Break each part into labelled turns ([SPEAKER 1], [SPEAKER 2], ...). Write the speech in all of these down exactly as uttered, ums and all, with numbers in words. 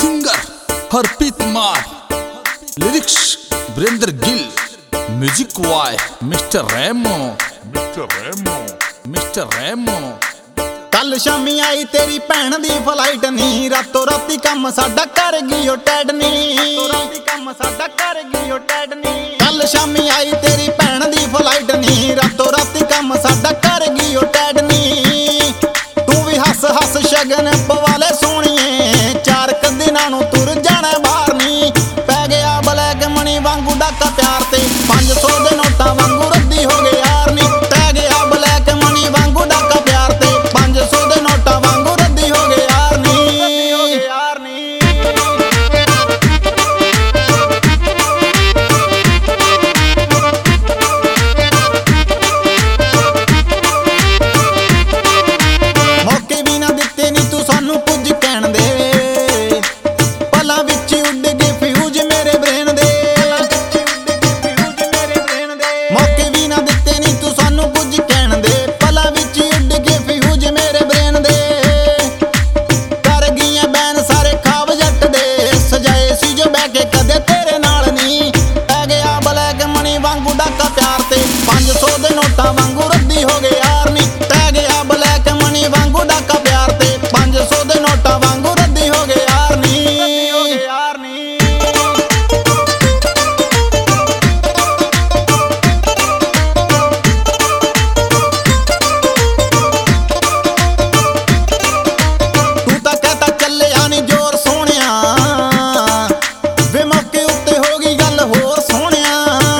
[SPEAKER 1] Singer Harpreet Maan, lyrics Virender Gill, music by mister Ramo mister Ramo mister Ramo.
[SPEAKER 2] कल शामी आई तेरी भैन दी फ्लाइट नी, रातों राती कम साडा कर गई ओ टैड नी, रातों राती कम साडा कर गई ओ टैड नी। कल शामी आई तेरी भैन दी फ्लाइट नी, रातों राती कम साडा कर गई ओ टैड नी। तू भी हस हस शगन पवाले सोहणीए, चार क दिनां नूं तुर जाना बाहर नी। पै गया ब्लैक मनी वांगू डाका प्यार ते, पांच सौ दे नोटां वांगू रद्दी हो गए यार नी। पै गया ब्लैक मनी वांगू डाका प्यार ते, पांच सौ दे नोटां वांगू रद्दी हो गए यार नी, रद्दी हो गए यार नी। मौके भी ना दिते नी तू सानू कुछ कहण दे, पलां विच उड़ गए फ्यूज मेरे ब्रेन दे, मौके भी ना दिते नी तू सानू कुछ कहण दे, पलां विच उड़ गए फ्यूज मेरे ब्रेन दे। कर गईयां बैन सारे खाब जट दे, सजाए सी जो बह के कदे तेरे नाल नी। पै गया ब्लैक मनी वांगू डाका प्यार ते, पांच सौ दे नोटां वांगू रद्दी हो गए यार नी। पै गया ब्लैक मनी वांगू डाका प्यार ते, पांच सौ दे नोटां वांगू रद्दी हो गए यार नी, रद्दी हो गए यार नी। तू तां कहता चलिया नी जोर सोहणिया, वे मौके उत्ते हो गई गल होर सोहणिया,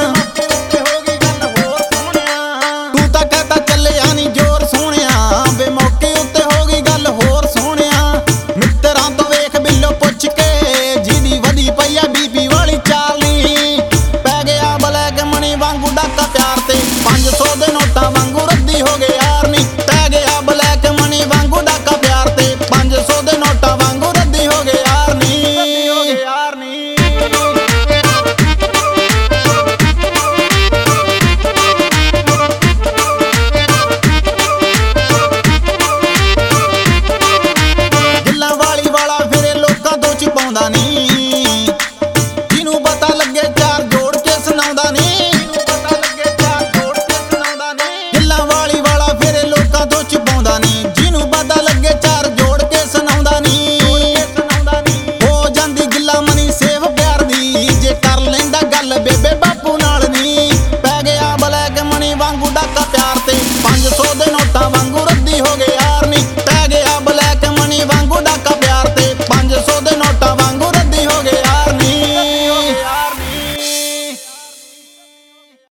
[SPEAKER 2] तू तां कहता चलिया नी जोर सोहणिया, वे मौके उत्ते हो गई गल होर सोहणिया। मित्तरां तो वेख बिल्लो पुछ के, जिहदी वधी पई आ बीबी वाली चाल नी। पै गया ब्लैक मनी वांगू डाका प्यार ते, पांच सौ दे नोटां वांगू रद्दी हो गए यार नी। पै गया ब्लैक मनी वांगू डाका प्यार ते, पांच सौ दे नोटां वांगू रद्दी हो गए यार नी, रद्दी हो गए यार नी। गिल्लां वाली वाला फिरे लोकां तो छुपाउंदा नी,